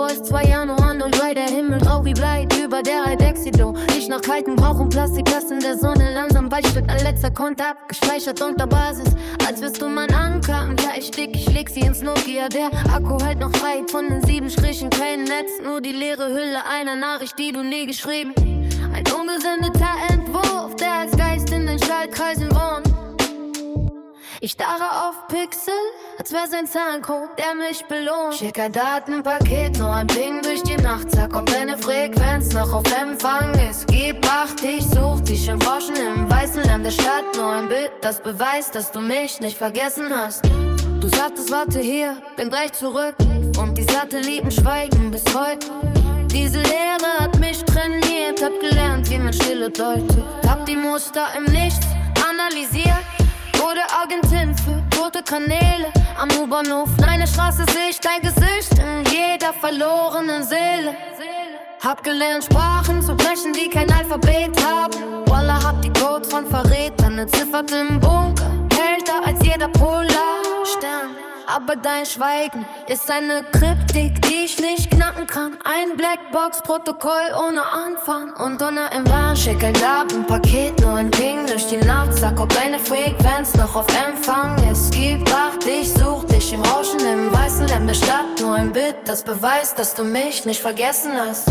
ist 2 Januar 03, der Himmel grau wie Blei, über der Eidexilo. Nicht nach kaltem Rauch und Plastiklast in der Sonne, langsam Waldstück, ein letzter Kontakt, gespeichert unter Basis, als wirst du mein Anker. Ja, ich leg sie ins Nokia, der Akku hält noch weit von den 7 Strichen, kein Netz, nur die leere Hülle einer Nachricht, die du nie geschrieben. Ein ungesendeter Entwurf, der als Geist in den Schaltkreisen wohnt. Ich starre auf Pixel, als wär sein Zahlencode, der mich belohnt. Schick ein Datenpaket, nur ein Ping durch die Nacht. Sag, ob deine Frequenz noch auf Empfang ist. Gib Acht, ich such dich im Rauschen im weißen Lärm der Stadt. Nur ein Bild, das beweist, dass du mich nicht vergessen hast. Du sagtest, warte hier, bin gleich zurück. Und die Satelliten schweigen bis heute. Diese Lehre hat mich trainiert, hab gelernt, wie man Stille deutet. Hab die Muster im Nichts analysiert. Wurde Agentin für tote Kanäle am U-Bahnhof. Deine Straße sehe ich dein Gesicht in jeder verlorenen Seele. Hab gelernt, Sprachen zu brechen, die kein Alphabet haben. Wallah, hab die Codes von Verrätern entziffert im Bunker. Kälter als jeder Polarstern. Aber dein Schweigen ist eine Kryptik, die ich nicht knacken kann. Ein Blackbox-Protokoll ohne Anfang und ohne Empfang. Schick ein Datenpaket, nur ein Ping durch die Nacht. Sag, ob deine Frequenz noch auf Empfang ist. Gib Acht, ich such dich im Rauschen im weißen Lärm der Stadt. Nur ein Bild, das beweist, dass du mich nicht vergessen hast.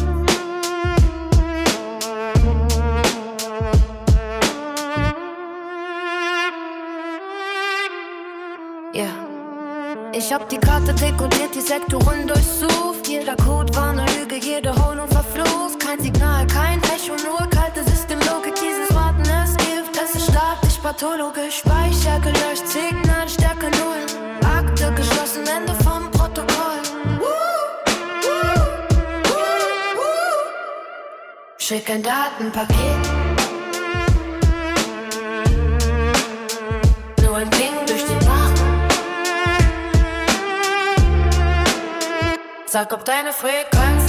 Ja. Ich hab die Karte dekodiert, die Sektoren durchsucht. Jeder Code war eine Lüge, jede Hohnung verflucht. Kein Signal, kein Echo, nur kalte Systemlogik. Dieses Warten ist Gift, es ist statisch, pathologisch. Speicher gelöscht, Signal, Stärke 0. Akte geschlossen, Ende vom Protokoll. Schick ein Datenpaket. Nur ein Ping durch die Nacht. Sag, ob deine Frequenz